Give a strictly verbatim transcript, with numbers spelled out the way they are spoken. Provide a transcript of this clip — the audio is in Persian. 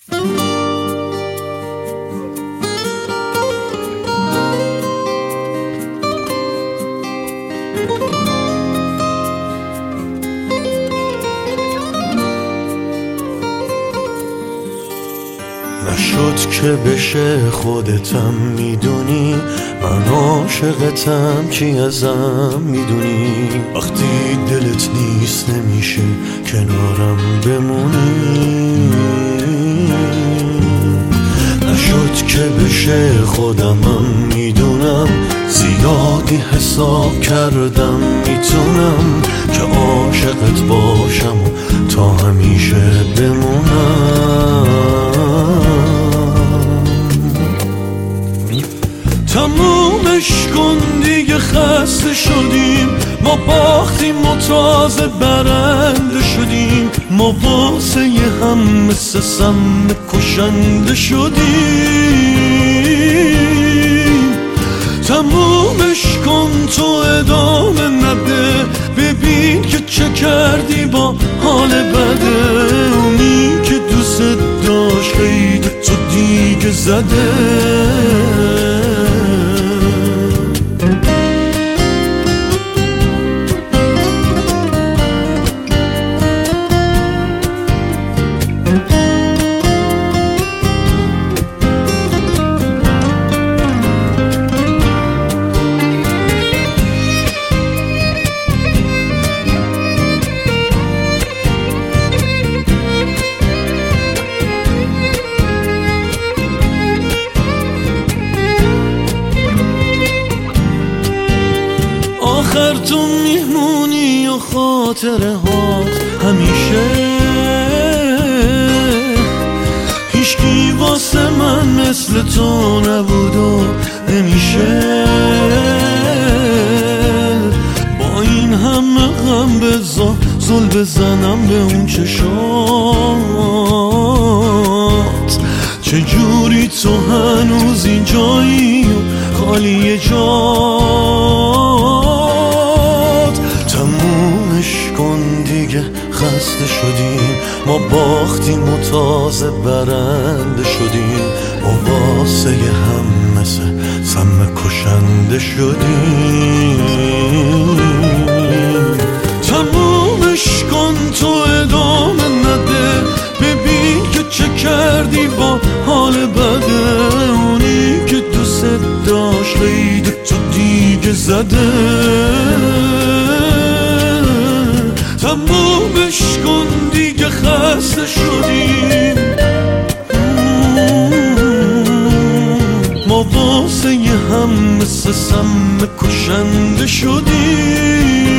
نشد که بشه خودتم میدونی، من عاشقتم چی ازم میدونی. وقتی دلت نیست نمیشه کنارم بمونی. نشد که بشه خودمم میدونم، زیادی حساب کردم میتونم که عاشقت باشم و تا همیشه بمونم. تمومش کن دیگه، خسته شدیم، ما باختیم و تازه برنده شدیم. ما واسه هم مثل سم کشنده شدیم. تمومش کن تو ادامه نده، ببین که چه کردی با حال بده. اونی که دوست داشت قید تو دیگه زده. آخر تو میمونی و خاطره هات همیشه. هیچکی واسه من مثل تو نبود و نمیشه. با این همه غم بزا زل بزنم به اون چشات. چجوری تو هنوز اینجایی و خالی جات. تمومش کن دیگه، خسته شدیم، ما باختیم و تازه برنده شدیم. ما واسه هم مثل سم کشنده شدیم. تمومش کن تو ادامه نده، ببین که چه کردی با حال بده. اونی که دوست داشت قید تو دیگه زده. تمومش کن دیگه، خسته شدیم، ما واسه هم مثل سم کشنده شدیم.